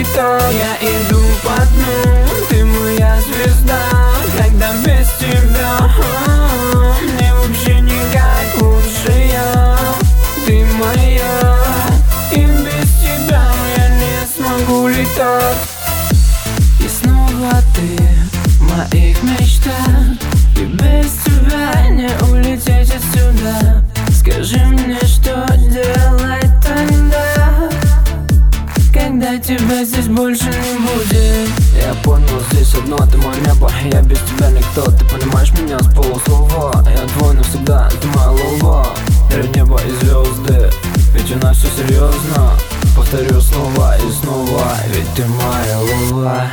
улетать. Я иду по дну, ты моя звезда. Когда без тебя мне вообще никак лучше я. Ты моя, и без тебя я не смогу летать. И снова ты в моих мечтах, и без тебя не улететь отсюда. Скажи мне, что делать тогда, когда тебя здесь больше не будет. Я понял, здесь одно, ты мое небо, я без тебя никто. Ты понимаешь меня с полуслова, я твой навсегда, ты моя луна. Верю в небо и звезды, ведь у нас все серьезно. Повторю снова и снова, ведь ты моя луна.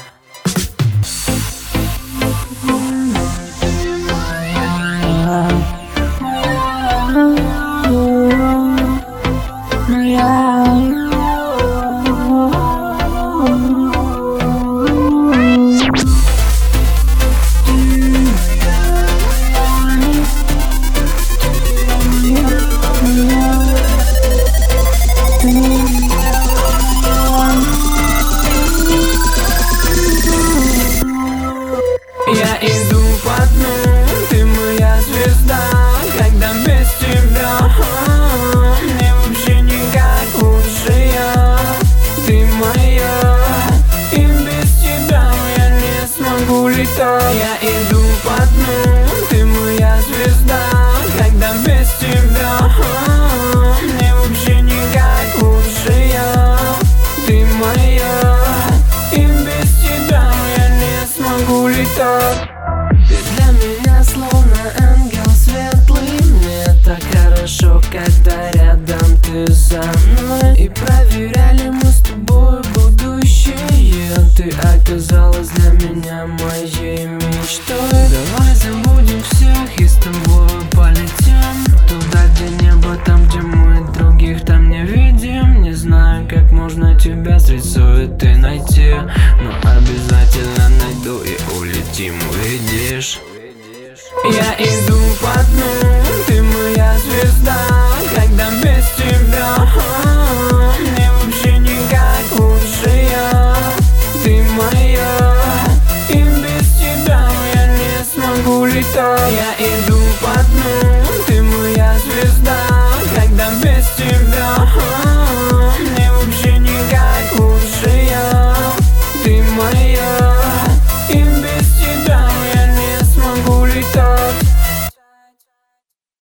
Я иду по дну, ты моя звезда. Когда без тебя мне вообще никак лучше я. Ты моя, и без тебя я не смогу летать. Я иду по дну, ты моя звезда. Когда без тебя мне вообще никак лучше я. Ты моя, и без тебя я не смогу летать. Ты для меня словно ангел светлый. Мне так хорошо, когда рядом ты со мной. И проверяли мы с тобой будущее. Ты оказалась для меня моей мечтой. Давай забудем всех и с тобой полетим туда, где небо, там, где мы других там не видим. Не знаю, как можно тебя средь суеты найти, но обязательно найду и улетим, увидишь. Я иду